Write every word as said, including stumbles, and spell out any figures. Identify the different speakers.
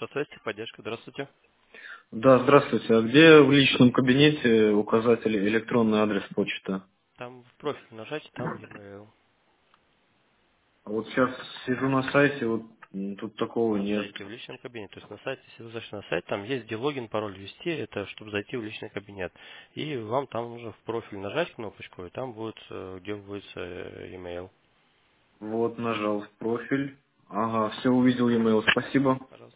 Speaker 1: Соответствие, поддержка. Здравствуйте.
Speaker 2: Да, здравствуйте. А где в личном кабинете указатель электронный адрес почты?
Speaker 1: Там в профиль нажать, там e-mail.
Speaker 2: А вот сейчас сижу на сайте, вот м, тут такого
Speaker 1: На
Speaker 2: нет.
Speaker 1: сайте, в личном кабинете. То есть на сайте, если вы зашли на сайт, там есть где логин, пароль ввести, это чтобы зайти в личный кабинет. И вам там нужно в профиль нажать кнопочку, и там будет, э, где вводится э, e-mail.
Speaker 2: Вот, нажал в профиль. Ага, все, увидел e-mail. Спасибо.
Speaker 1: Пожалуйста.